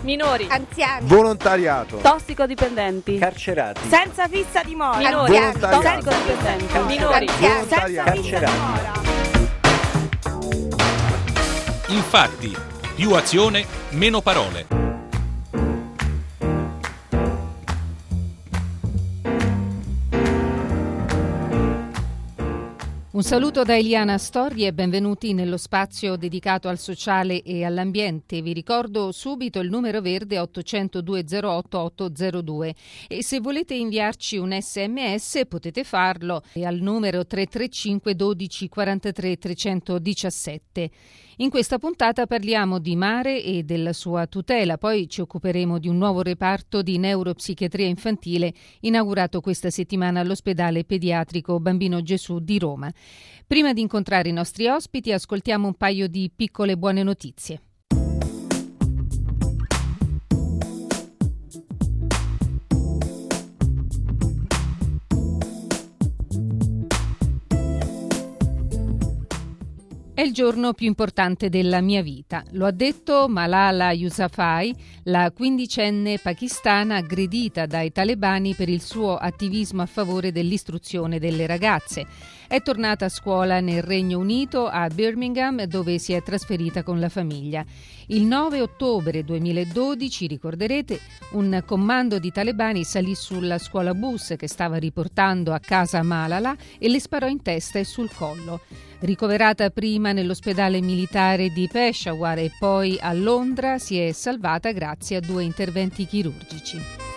minori, anziani, volontariato, tossicodipendenti, carcerati, senza fissa dimora, minori, volontariato, tossicodipendenti, minori, anziani, senza volontariato. fissa dimora. Infatti, più azione, meno parole. Un saluto da Eliana Storri e benvenuti nello spazio dedicato al sociale e all'ambiente. Vi ricordo subito il numero verde 800 208 802 e se volete inviarci un SMS potete farlo al numero 335 12 43 317. In questa puntata parliamo di mare e della sua tutela, poi ci occuperemo di un nuovo reparto di neuropsichiatria infantile inaugurato questa settimana all'ospedale pediatrico Bambino Gesù di Roma. Prima di incontrare i nostri ospiti ascoltiamo un paio di piccole buone notizie. È il giorno più importante della mia vita. Lo ha detto Malala Yousafzai, la quindicenne pakistana aggredita dai talebani per il suo attivismo a favore dell'istruzione delle ragazze. È tornata a scuola nel Regno Unito, a Birmingham, dove si è trasferita con la famiglia. Il 9 ottobre 2012, ricorderete, un comando di talebani salì sulla scuola bus che stava riportando a casa Malala e le sparò in testa e sul collo. Ricoverata prima nell'ospedale militare di Peshawar e poi a Londra, si è salvata grazie a 2 interventi chirurgici.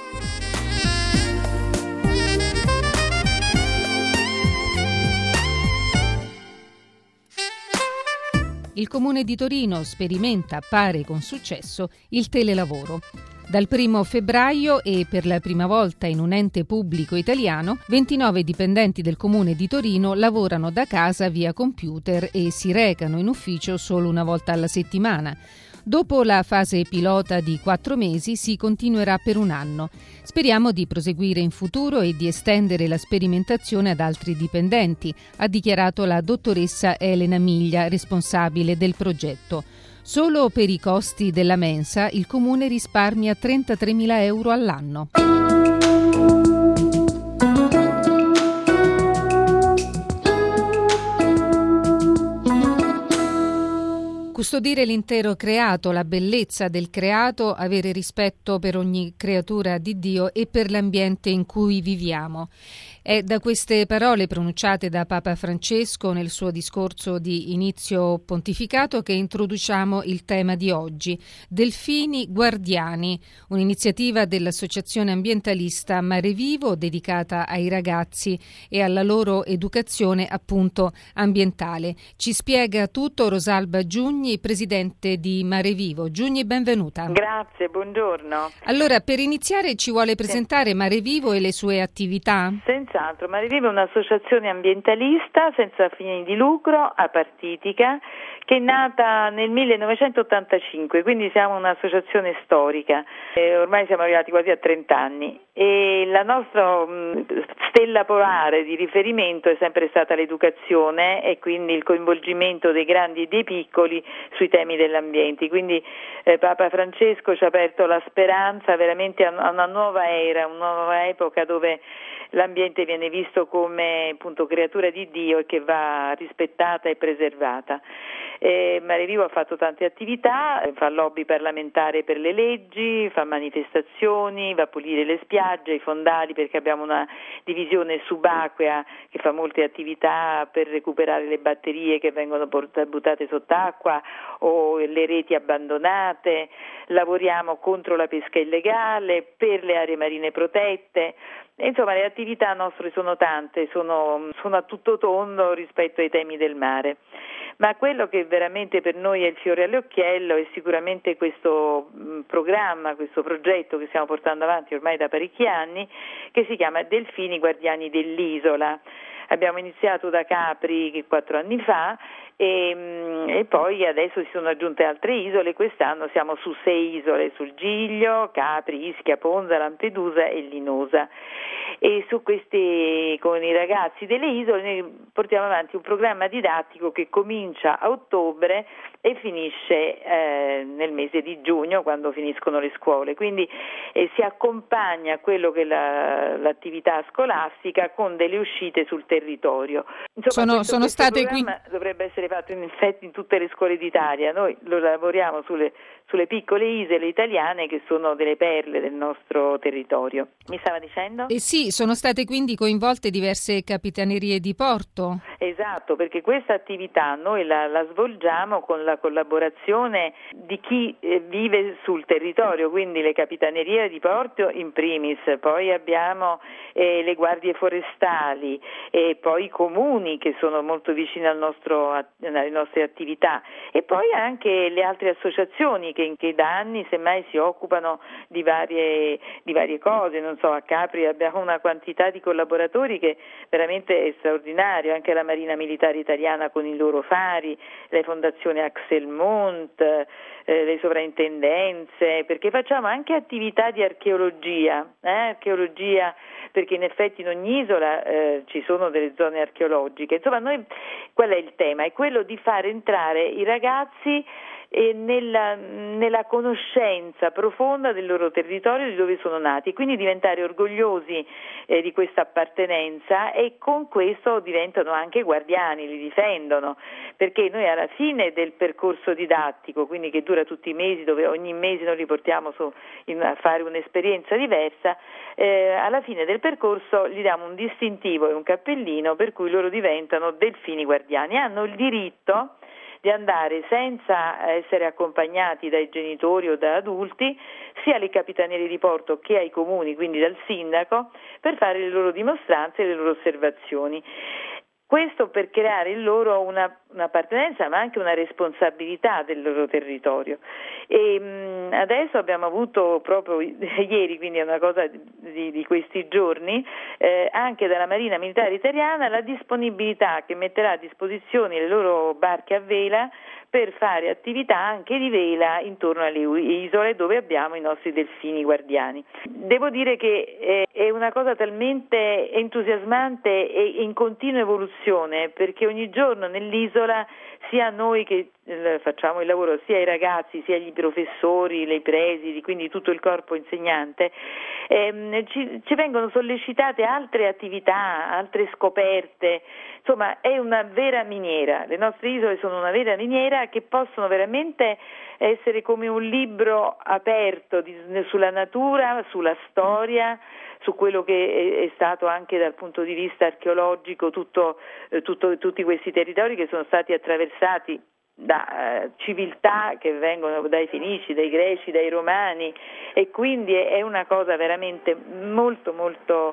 Il Comune di Torino sperimenta, pare con successo, il telelavoro. Dal 1 febbraio e per la prima volta in un ente pubblico italiano, 29 dipendenti del Comune di Torino lavorano da casa via computer e si recano in ufficio solo una volta alla settimana. Dopo la fase pilota di 4 mesi si continuerà per 1 anno. Speriamo di proseguire in futuro e di estendere la sperimentazione ad altri dipendenti, ha dichiarato la dottoressa Elena Miglia, responsabile del progetto. Solo per i costi della mensa il Comune risparmia 33.000 euro all'anno. Custodire l'intero creato, la bellezza del creato, avere rispetto per ogni creatura di Dio e per l'ambiente in cui viviamo. È da queste parole pronunciate da Papa Francesco nel suo discorso di inizio pontificato che introduciamo il tema di oggi, Delfini Guardiani, un'iniziativa dell'associazione ambientalista Mare Vivo dedicata ai ragazzi e alla loro educazione appunto ambientale. Ci spiega tutto Rosalba Giugni, presidente di Mare Vivo. Giugni, benvenuta. Grazie, buongiorno. Allora, per iniziare ci vuole presentare Mare Vivo e le sue attività? Senz'altro, Mare Vivo è un'associazione ambientalista senza fini di lucro, apartitica, che è nata nel 1985, quindi siamo un'associazione storica. Ormai siamo arrivati quasi a 30 anni e la nostra stella polare di riferimento è sempre stata l'educazione e quindi il coinvolgimento dei grandi e dei piccoli sui temi dell'ambiente. Quindi Papa Francesco ci ha aperto la speranza veramente a una nuova era, una nuova epoca dove l'ambiente viene visto come appunto creatura di Dio e che va rispettata e preservata. Mare Vivo ha fatto tante attività, fa lobby parlamentare per le leggi, fa manifestazioni, va a pulire le spiagge, i fondali, perché abbiamo una divisione subacquea che fa molte attività per recuperare le batterie che vengono buttate sott'acqua o le reti abbandonate. Lavoriamo contro la pesca illegale, per le aree marine protette. Insomma, le attività nostre sono tante, sono a tutto tondo rispetto ai temi del mare. Ma quello che veramente per noi è il fiore all'occhiello è sicuramente questo programma, questo progetto che stiamo portando avanti ormai da parecchi anni, che si chiama Delfini Guardiani dell'Isola. Abbiamo iniziato da Capri 4 anni fa e poi adesso si sono aggiunte altre isole. Quest'anno siamo su 6 isole, sul Giglio, Capri, Ischia, Ponza, Lampedusa e Linosa. E su questi, con i ragazzi delle isole, noi portiamo avanti un programma didattico che comincia a ottobre e finisce nel mese di giugno, quando finiscono le scuole. Quindi si accompagna a quello che è l'attività scolastica con delle uscite sul territorio. Insomma, questo state programma dovrebbe essere fatto in effetti in tutte le scuole d'Italia. Noi lo lavoriamo sulle piccole isole italiane che sono delle perle del nostro territorio. Mi stava dicendo? Sì, sono state quindi coinvolte diverse capitanerie di porto. Esatto, perché questa attività noi la svolgiamo con la collaborazione di chi vive sul territorio, quindi le capitanerie di porto in primis, poi abbiamo le guardie forestali e poi i comuni che sono molto vicini alle nostre attività, e poi anche le altre associazioni che da anni semmai si occupano di varie cose. Non so, a Capri abbiamo una quantità di collaboratori che veramente è straordinario, anche la Marina Militare Italiana con i loro fari, le fondazioni Axel Munt, le sovrintendenze, perché facciamo anche attività di archeologia, perché in effetti in ogni isola ci sono delle zone archeologiche. Insomma, noi qual è il tema? È quello di far entrare i ragazzi nella conoscenza profonda del loro territorio, di dove sono nati, quindi diventare orgogliosi di questa appartenenza, e con questo diventano anche guardiani, li difendono, perché noi alla fine del percorso didattico, quindi che dura tutti i mesi, dove ogni mese noi li portiamo a fare un'esperienza diversa, alla fine del percorso gli diamo un distintivo e un cappellino per cui loro diventano delfini guardiani, hanno il diritto di andare senza essere accompagnati dai genitori o da adulti, sia alle capitanerie di porto che ai comuni, quindi dal sindaco, per fare le loro dimostranze e le loro osservazioni. Questo per creare in loro un'appartenenza, ma anche una responsabilità del loro territorio. E adesso abbiamo avuto proprio ieri, quindi è una cosa di questi giorni, anche dalla Marina Militare Italiana la disponibilità che metterà a disposizione le loro barche a vela per fare attività anche di vela intorno alle isole dove abbiamo i nostri delfini guardiani. Devo dire che è una cosa talmente entusiasmante e in continua evoluzione, perché ogni giorno nell'isola, sia noi che facciamo il lavoro, sia i ragazzi, sia gli professori, le presidi, quindi tutto il corpo insegnante, ci vengono sollecitate altre attività, altre scoperte. Insomma, è una vera miniera. Le nostre isole sono una vera miniera che possono veramente essere come un libro aperto sulla natura, sulla storia, su quello che è stato anche dal punto di vista archeologico tutti questi territori che sono stati attraversati da civiltà che vengono dai Fenici, dai Greci, dai Romani, e quindi è una cosa veramente molto molto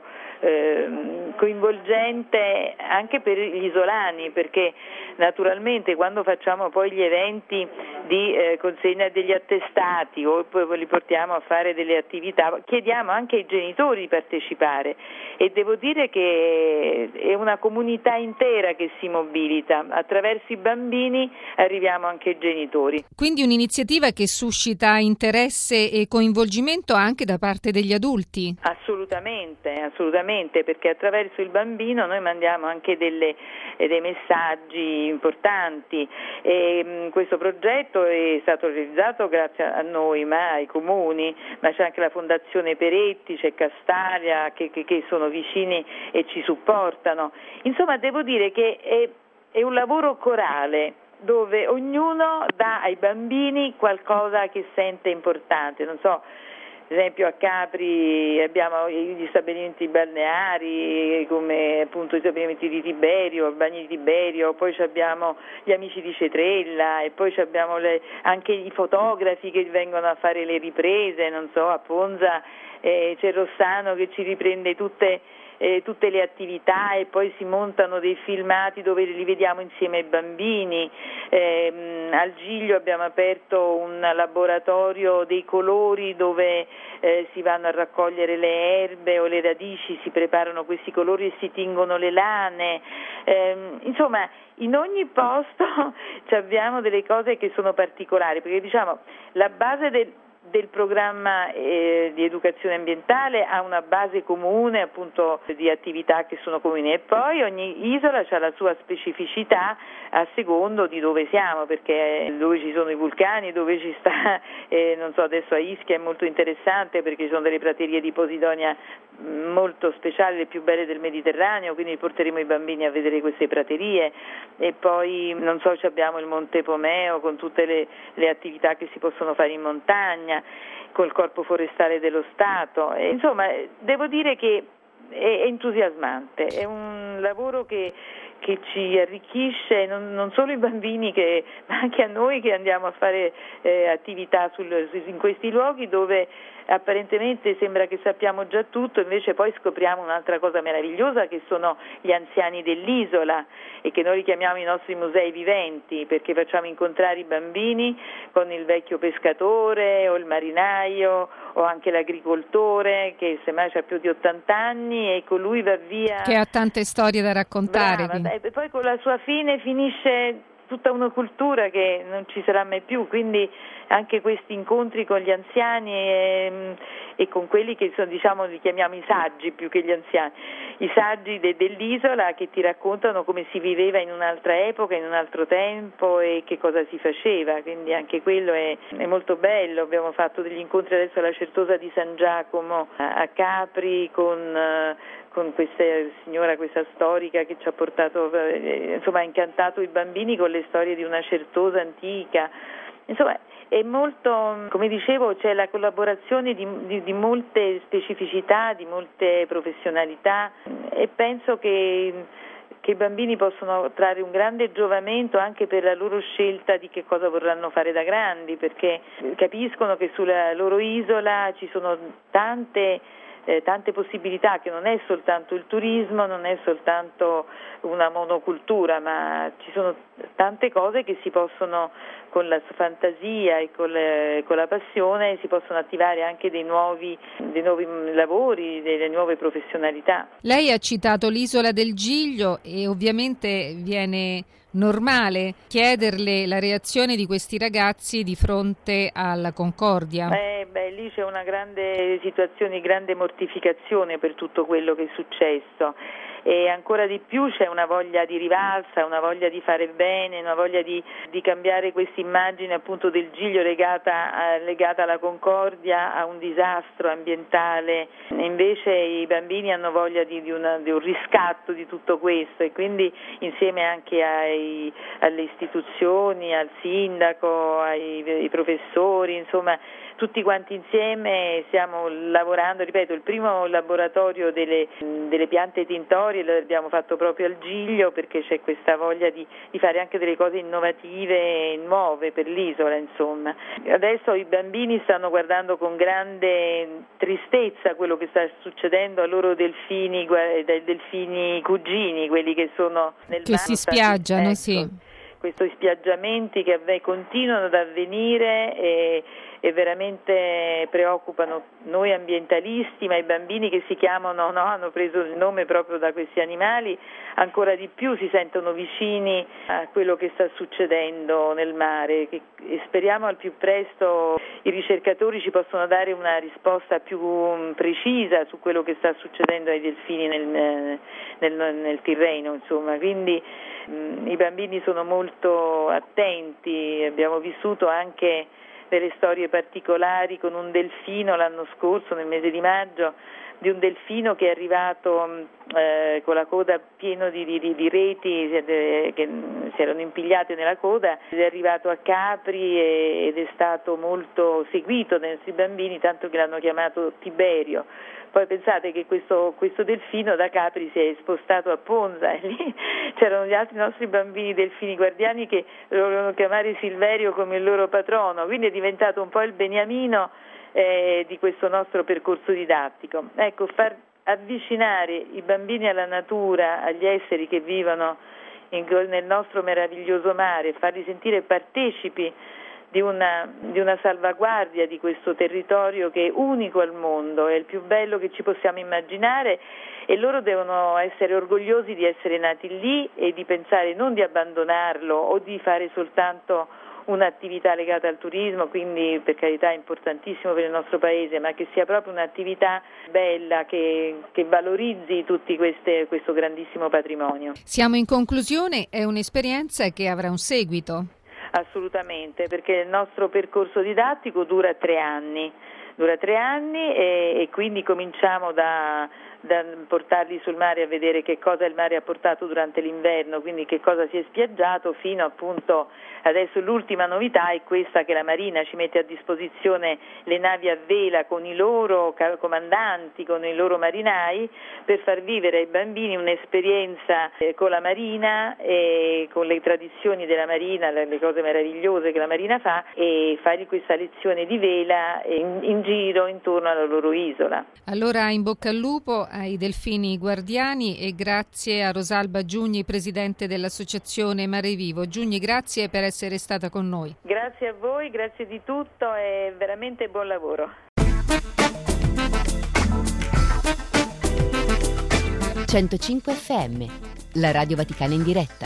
coinvolgente anche per gli isolani, perché naturalmente quando facciamo poi gli eventi di consegna degli attestati o poi li portiamo a fare delle attività, chiediamo anche ai genitori di partecipare, e devo dire che è una comunità intera che si mobilita. Attraverso i bambini arriviamo anche ai genitori. Quindi un'iniziativa che suscita interesse e coinvolgimento anche da parte degli adulti? Assolutamente, perché attraverso il bambino noi mandiamo anche dei messaggi importanti. Questo progetto è stato realizzato grazie a noi, ma ai comuni, ma c'è anche la Fondazione Peretti, c'è Castalia che sono vicini e ci supportano. Insomma, devo dire che è un lavoro corale, dove ognuno dà ai bambini qualcosa che sente importante. Non so, ad esempio a Capri abbiamo gli stabilimenti balneari, come appunto i stabilimenti di Tiberio, i bagni di Tiberio, poi abbiamo gli amici di Cetrella, e poi abbiamo anche i fotografi che vengono a fare le riprese. Non so, a Ponza c'è Rossano che ci riprende tutte tutte le attività, e poi si montano dei filmati dove li vediamo insieme ai bambini. Al Giglio abbiamo aperto un laboratorio dei colori dove si vanno a raccogliere le erbe o le radici, si preparano questi colori e si tingono le lane. Insomma, in ogni posto abbiamo delle cose che sono particolari, perché diciamo la base del programma di educazione ambientale ha una base comune, appunto, di attività che sono comuni, e poi ogni isola ha la sua specificità a secondo di dove siamo, perché dove ci sono i vulcani, dove ci sta, non so, adesso a Ischia è molto interessante perché ci sono delle praterie di Posidonia molto speciali, le più belle del Mediterraneo, quindi porteremo i bambini a vedere queste praterie. E poi, non so, abbiamo il Monte Pomeo con tutte le attività che si possono fare in montagna, col Corpo Forestale dello Stato. Insomma, devo dire che è entusiasmante, è un lavoro che ci arricchisce, non solo i bambini ma anche a noi che andiamo a fare attività in questi luoghi dove apparentemente sembra che sappiamo già tutto, invece poi scopriamo un'altra cosa meravigliosa, che sono gli anziani dell'isola, e che noi chiamiamo i nostri musei viventi, perché facciamo incontrare i bambini con il vecchio pescatore o il marinaio o anche l'agricoltore che semmai ha più di 80 anni e con lui va via, che ha tante storie da raccontare. Brava, e poi con la sua fine finisce tutta una cultura che non ci sarà mai più, quindi anche questi incontri con gli anziani e con quelli che sono, diciamo, li chiamiamo i saggi più che gli anziani, i saggi dell'isola, che ti raccontano come si viveva in un'altra epoca, in un altro tempo, e che cosa si faceva, quindi anche quello è molto bello. Abbiamo fatto degli incontri adesso alla Certosa di San Giacomo a Capri con questa signora, questa storica che ci ha portato, insomma, ha incantato i bambini con le storie di una certosa antica. Insomma, è molto, come dicevo, c'è la collaborazione di molte specificità, di molte professionalità, e penso che i bambini possono trarre un grande giovamento anche per la loro scelta di che cosa vorranno fare da grandi, perché capiscono che sulla loro isola ci sono tante possibilità, che non è soltanto il turismo, non è soltanto una monocultura, ma ci sono tante cose che si possono, con la fantasia e con la passione, si possono attivare anche dei nuovi lavori, delle nuove professionalità. Lei ha citato l'isola del Giglio e ovviamente viene normale chiederle la reazione di questi ragazzi di fronte alla Concordia. Lì c'è una grande situazione, grande mortificazione per tutto quello che è successo, e ancora di più c'è una voglia di rivalsa, una voglia di fare bene, una voglia di cambiare questa immagine appunto del Giglio legata alla Concordia, a un disastro ambientale. E invece i bambini hanno voglia di un riscatto di tutto questo, e quindi insieme anche alle istituzioni, al sindaco, ai professori, insomma tutti quanti insieme stiamo lavorando. Ripeto, il primo laboratorio delle piante tintorie l'abbiamo fatto proprio al Giglio, perché c'è questa voglia di fare anche delle cose innovative e nuove per l'isola, insomma. Adesso i bambini stanno guardando con grande tristezza quello che sta succedendo ai loro delfini cugini, quelli che sono nel mare, che si spiaggiano, ecco. Sì. Questi spiaggiamenti che continuano ad avvenire e veramente preoccupano noi ambientalisti, ma i bambini che si chiamano, hanno preso il nome proprio da questi animali, ancora di più si sentono vicini a quello che sta succedendo nel mare, e speriamo al più presto i ricercatori ci possano dare una risposta più precisa su quello che sta succedendo ai delfini nel Tirreno, insomma. Quindi i bambini sono molto attenti. Abbiamo vissuto anche delle storie particolari con un delfino l'anno scorso, nel mese di maggio, di un delfino che è arrivato con la coda pieno di reti che si erano impigliate nella coda, ed è arrivato a Capri ed è stato molto seguito dai nostri bambini, tanto che l'hanno chiamato Tiberio. Poi pensate che questo delfino da Capri si è spostato a Ponza, e lì c'erano gli altri nostri bambini delfini guardiani che lo volevano chiamare Silverio come il loro patrono, quindi è diventato un po' il beniamino di questo nostro percorso didattico. Ecco, far avvicinare i bambini alla natura, agli esseri che vivono nel nostro meraviglioso mare, farli sentire partecipi di una salvaguardia di questo territorio che è unico al mondo, è il più bello che ci possiamo immaginare, e loro devono essere orgogliosi di essere nati lì e di pensare non di abbandonarlo o di fare soltanto un'attività legata al turismo, quindi per carità è importantissimo per il nostro paese, ma che sia proprio un'attività bella che valorizzi tutti questo grandissimo patrimonio. Siamo in conclusione, è un'esperienza che avrà un seguito. Assolutamente, perché il nostro percorso didattico dura 3 anni e quindi cominciamo da portarli sul mare a vedere che cosa il mare ha portato durante l'inverno, quindi che cosa si è spiaggiato, fino appunto adesso l'ultima novità è questa, che la Marina ci mette a disposizione le navi a vela con i loro comandanti, con i loro marinai, per far vivere ai bambini un'esperienza con la Marina e con le tradizioni della Marina, le cose meravigliose che la Marina fa, e fare questa lezione di vela in giro intorno alla loro isola. Allora in bocca al lupo ai delfini guardiani, e grazie a Rosalba Giugni, presidente dell'associazione Mare Vivo. Giugni, grazie per essere stata con noi. Grazie a voi, grazie di tutto e veramente buon lavoro. 105 FM, la Radio Vaticana in diretta.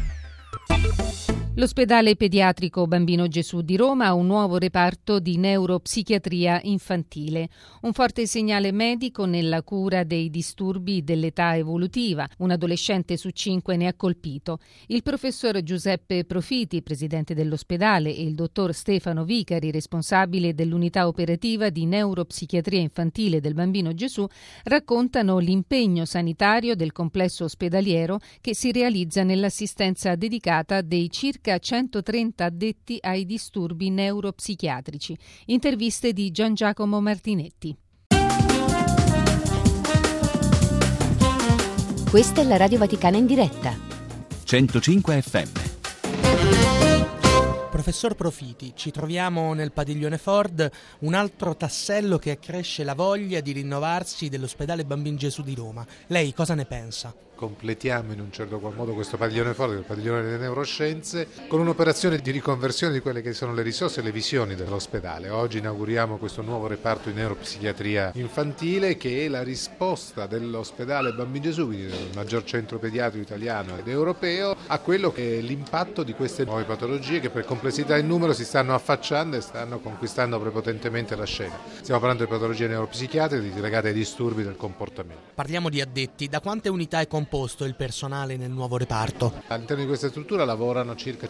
L'ospedale pediatrico Bambino Gesù di Roma ha un nuovo reparto di neuropsichiatria infantile, un forte segnale medico nella cura dei disturbi dell'età evolutiva. Un adolescente su 5 ne ha colpito. Il professor Giuseppe Profiti, presidente dell'ospedale, e il dottor Stefano Vicari, responsabile dell'unità operativa di neuropsichiatria infantile del Bambino Gesù, raccontano l'impegno sanitario del complesso ospedaliero che si realizza nell'assistenza dedicata dei circa 130 addetti ai disturbi neuropsichiatrici. Interviste di Gian Giacomo Martinetti. Questa è la Radio Vaticana in diretta. 105 FM. Professor Profiti, ci troviamo nel padiglione Ford, un altro tassello che accresce la voglia di rinnovarsi dell'ospedale Bambin Gesù di Roma. Lei cosa ne pensa? Completiamo in un certo qual modo questo padiglione Ford, il padiglione delle neuroscienze, con un'operazione di riconversione di quelle che sono le risorse e le visioni dell'ospedale. Oggi inauguriamo questo nuovo reparto di neuropsichiatria infantile, che è la risposta dell'ospedale Bambin Gesù, quindi del maggior centro pediatrico italiano ed europeo, a quello che è l'impatto di queste nuove patologie che per complessità e numero si stanno affacciando e stanno conquistando prepotentemente la scena. Stiamo parlando di patologie neuropsichiatriche legate ai disturbi del comportamento. Parliamo di addetti. Da quante unità è composto il personale nel nuovo reparto? All'interno di questa struttura lavorano circa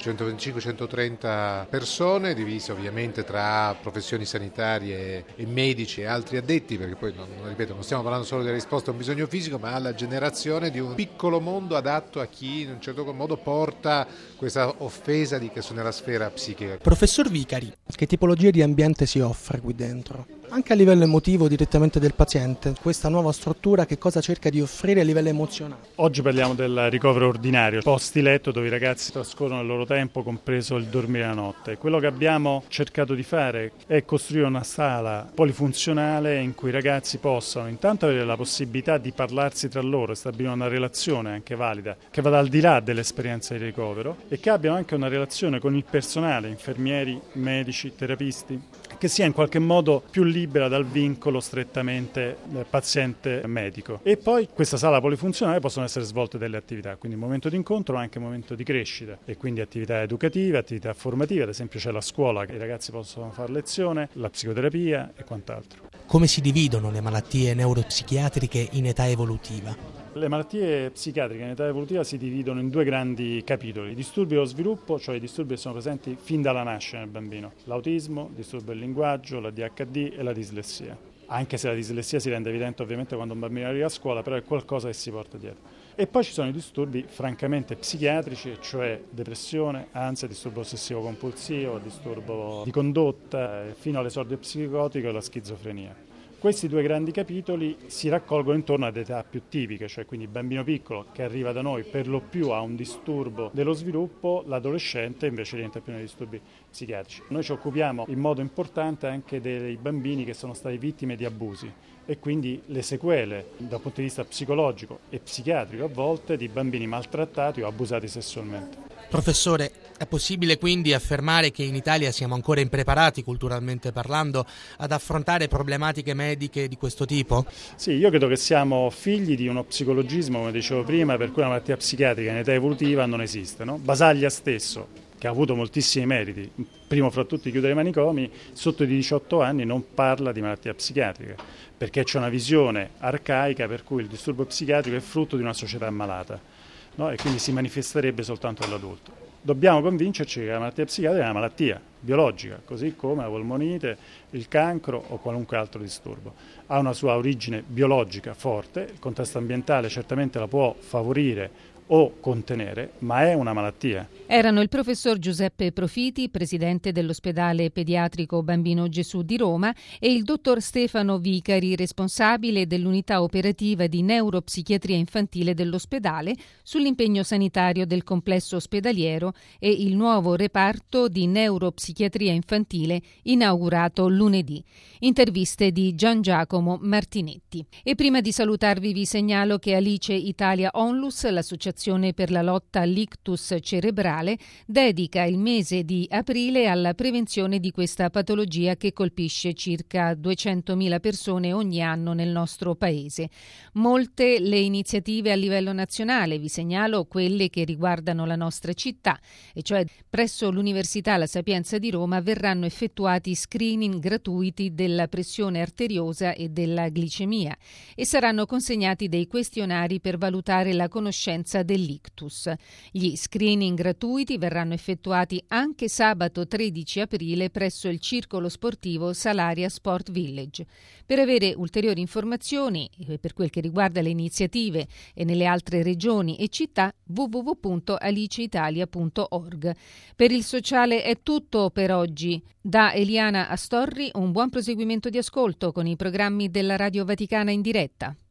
125-130 persone, divise ovviamente tra professioni sanitarie e medici e altri addetti, perché poi non stiamo parlando solo della risposta a un bisogno fisico, ma alla generazione di un piccolo mondo adatto a chi in un certo modo porta questa offesa nella sfera psichica. Professor Vicari, che tipologia di ambiente si offre qui dentro? Anche a livello emotivo direttamente del paziente, questa nuova struttura che cosa cerca di offrire a livello emozionale? Oggi parliamo del ricovero ordinario, posti letto dove i ragazzi trascorrono il loro tempo, compreso il dormire la notte. Quello che abbiamo cercato di fare è costruire una sala polifunzionale in cui i ragazzi possano intanto avere la possibilità di parlarsi tra loro e stabilire una relazione anche valida, che vada al di là dell'esperienza di ricovero, e che abbiano anche una relazione con il personale, infermieri, medici, terapisti, che sia in qualche modo più libera dal vincolo strettamente paziente-medico. E poi questa sala polifunzionale possono essere svolte delle attività, quindi momento di incontro ma anche momento di crescita, e quindi attività educative, attività formative, ad esempio c'è la scuola che i ragazzi possono fare lezione, la psicoterapia e quant'altro. Come si dividono le malattie neuropsichiatriche in età evolutiva? Le malattie psichiatriche in età evolutiva si dividono in 2 grandi capitoli: i disturbi dello sviluppo, cioè i disturbi che sono presenti fin dalla nascita nel bambino, l'autismo, il disturbo del linguaggio, la DHD e la dislessia. Anche se la dislessia si rende evidente ovviamente quando un bambino arriva a scuola, però è qualcosa che si porta dietro. E poi ci sono i disturbi francamente psichiatrici, cioè depressione, ansia, disturbo ossessivo compulsivo, disturbo di condotta, fino all'esordio psicotico e la schizofrenia. Questi due grandi capitoli si raccolgono intorno ad età più tipiche, cioè quindi il bambino piccolo che arriva da noi per lo più ha un disturbo dello sviluppo, l'adolescente invece rientra più nei disturbi psichiatrici. Noi ci occupiamo in modo importante anche dei bambini che sono stati vittime di abusi e quindi le sequele dal punto di vista psicologico e psichiatrico a volte di bambini maltrattati o abusati sessualmente. Professore, è possibile quindi affermare che in Italia siamo ancora impreparati, culturalmente parlando, ad affrontare problematiche mediche di questo tipo? Sì, io credo che siamo figli di uno psicologismo, come dicevo prima, per cui una malattia psichiatrica in età evolutiva non esiste, no? Basaglia stesso, che ha avuto moltissimi meriti, primo fra tutti chiudere i manicomi, sotto i 18 anni non parla di malattia psichiatrica, perché c'è una visione arcaica per cui il disturbo psichiatrico è frutto di una società malata. No? E quindi si manifesterebbe soltanto all'adulto. Dobbiamo convincerci che la malattia psichiatrica è una malattia biologica, così come la polmonite, il cancro o qualunque altro disturbo. Ha una sua origine biologica forte, il contesto ambientale certamente la può favorire o contenere, ma è una malattia. Erano il professor Giuseppe Profiti, presidente dell'ospedale pediatrico Bambino Gesù di Roma, e il dottor Stefano Vicari, responsabile dell'unità operativa di neuropsichiatria infantile dell'ospedale, sull'impegno sanitario del complesso ospedaliero e il nuovo reparto di neuropsichiatria infantile inaugurato lunedì. Interviste di Gian Giacomo Martinetti. E prima di salutarvi vi segnalo che Alice Italia Onlus, l'associazione per la lotta all'ictus cerebrale, dedica il mese di aprile alla prevenzione di questa patologia che colpisce circa 200.000 persone ogni anno nel nostro paese. Molte le iniziative a livello nazionale, vi segnalo quelle che riguardano la nostra città, e cioè presso l'Università La Sapienza di Roma verranno effettuati screening gratuiti della pressione arteriosa e della glicemia e saranno consegnati dei questionari per valutare la conoscenza dell'ictus. Gli screening gratuiti verranno effettuati anche sabato 13 aprile presso il circolo sportivo Salaria Sport Village. Per avere ulteriori informazioni per quel che riguarda le iniziative e nelle altre regioni e città, www.aliceitalia.org. Per il sociale è tutto per oggi. Da Eliana Astorri un buon proseguimento di ascolto con i programmi della Radio Vaticana in diretta.